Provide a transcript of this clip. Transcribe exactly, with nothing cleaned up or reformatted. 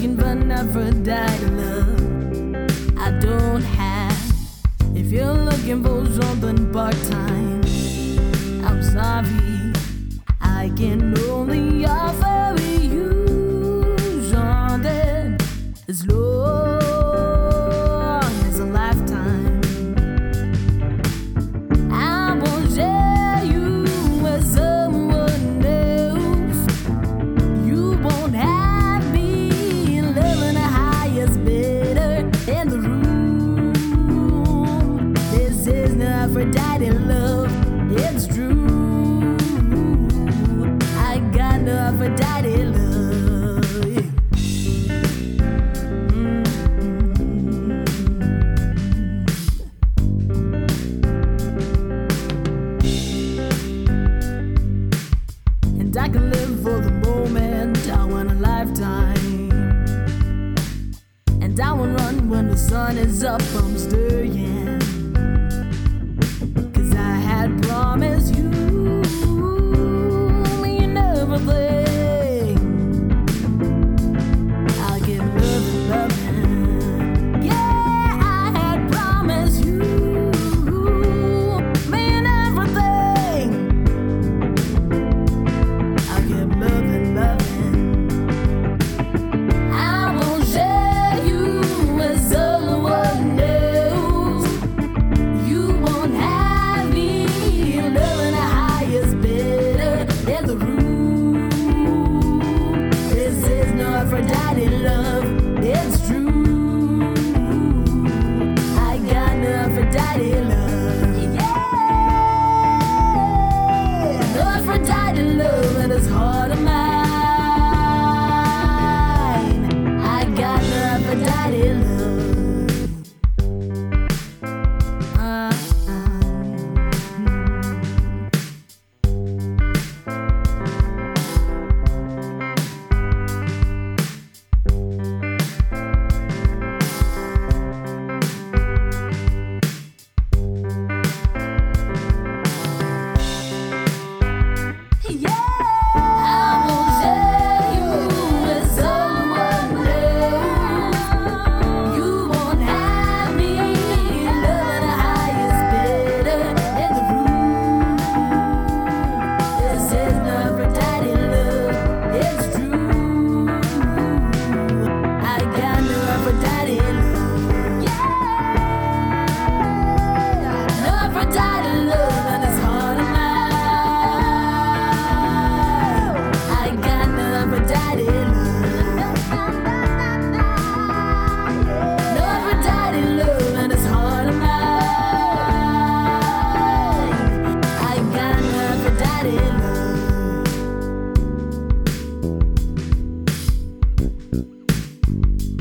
looking for an Aphrodite love I don't have. If you're looking for something part-time, I'm sorry, I can only offer you something as long as a lifetime. I won't share you with someone else. You won't have me living the highest bidder in the room. This is not Aphrodite love, it's true. I got no Aphrodite love. And I can live for the moment, I want a lifetime. And I won't run when the sun is up, I'm stirring. Cause I had promised you me and everything. I'll give love and loving. Yeah, I had promised you me and everything. I'll give love and loving. I won't share you with someone else. You won't have me living the highest bidder in the room. This is no Aphrodite love, it's true. I got no Aphrodite love. Yeah, no Aphrodite love in this heart of mine. I got no Aphrodite love. Uh, Yeah, I won't share you with someone else. You won't have me loving the highest bidder in the room. This is not Aphrodite love, it's true. I got no Aphrodite love. Yeah, no Aphrodite love in this heart of mine. I got no Aphrodite love. No Aphrodite love in this heart of mine. I got no Aphrodite love.